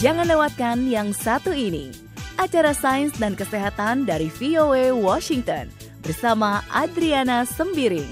Jangan lewatkan yang satu ini, acara sains dan kesehatan dari VOA Washington bersama Adriana Sembiring.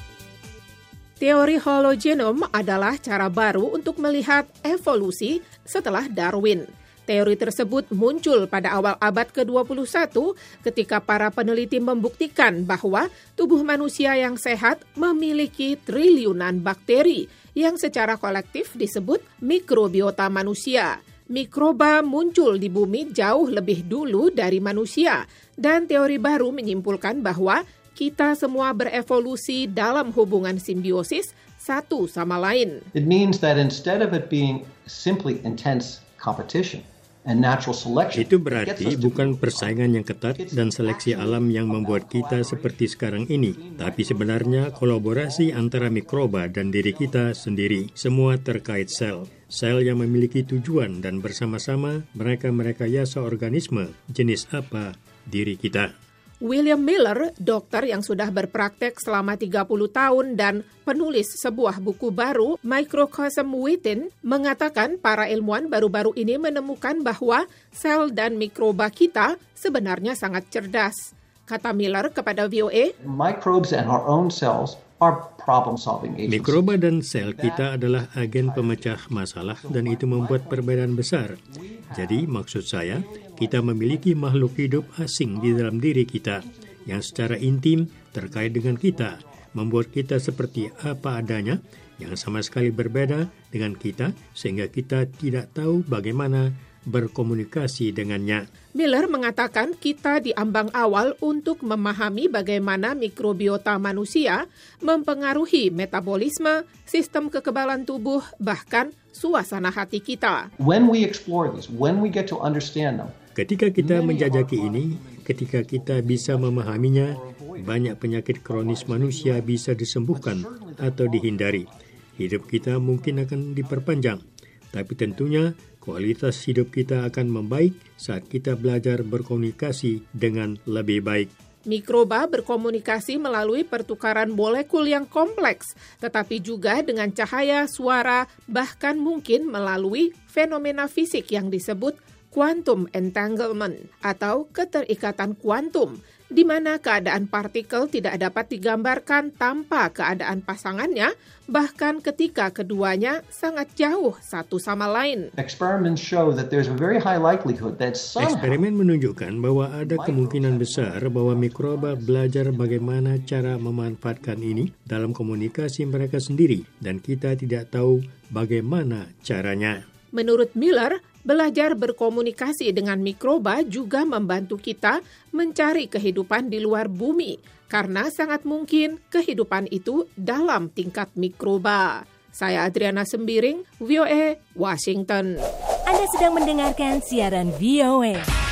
Teori hologenom adalah cara baru untuk melihat evolusi setelah Darwin. Teori tersebut muncul pada awal abad ke-21 ketika para peneliti membuktikan bahwa tubuh manusia yang sehat memiliki triliunan bakteri yang secara kolektif disebut mikrobiota manusia. Mikroba muncul di bumi jauh lebih dulu dari manusia, dan teori baru menyimpulkan bahwa kita semua berevolusi dalam hubungan simbiosis satu sama lain. It means that instead of it being simply intense competition and natural selection, itu berarti bukan persaingan yang ketat dan seleksi alam yang membuat kita seperti sekarang ini, tapi sebenarnya kolaborasi antara mikroba dan diri kita sendiri. Semua terkait sel. Sel yang memiliki tujuan dan bersama-sama mereka merekayasa organisme jenis apa diri kita. William Miller, dokter yang sudah berpraktek selama 30 tahun dan penulis sebuah buku baru, Microcosm Within, mengatakan para ilmuwan baru-baru ini menemukan bahwa sel dan mikroba kita sebenarnya sangat cerdas. Kata Miller kepada VOA, microbes and our own cells are problem-solving agents. Mikroba dan sel kita adalah agen pemecah masalah dan itu membuat perbedaan besar. Jadi maksud saya, kita memiliki makhluk hidup asing di dalam diri kita yang secara intim terkait dengan kita, membuat kita seperti apa adanya yang sama sekali berbeda dengan kita sehingga kita tidak tahu bagaimana berkomunikasi dengannya. Miller mengatakan kita di ambang awal untuk memahami bagaimana mikrobiota manusia mempengaruhi metabolisme, sistem kekebalan tubuh, bahkan suasana hati kita. When we explore this, when we get to understand them, ketika kita menjajaki ini, ketika kita bisa memahaminya, banyak penyakit kronis manusia bisa disembuhkan atau dihindari. Hidup kita mungkin akan diperpanjang, tapi tentunya kualitas hidup kita akan membaik saat kita belajar berkomunikasi dengan lebih baik. Mikroba berkomunikasi melalui pertukaran molekul yang kompleks, tetapi juga dengan cahaya, suara, bahkan mungkin melalui fenomena fisik yang disebut quantum entanglement atau keterikatan kuantum, di mana keadaan partikel tidak dapat digambarkan tanpa keadaan pasangannya, bahkan ketika keduanya sangat jauh satu sama lain. Eksperimen menunjukkan bahwa ada kemungkinan besar bahwa mikroba belajar bagaimana cara memanfaatkan ini dalam komunikasi mereka sendiri, dan kita tidak tahu bagaimana caranya. Menurut Miller, belajar berkomunikasi dengan mikroba juga membantu kita mencari kehidupan di luar bumi, karena sangat mungkin kehidupan itu dalam tingkat mikroba. Saya Adriana Sembiring, VOA, Washington. Anda sedang mendengarkan siaran VOA.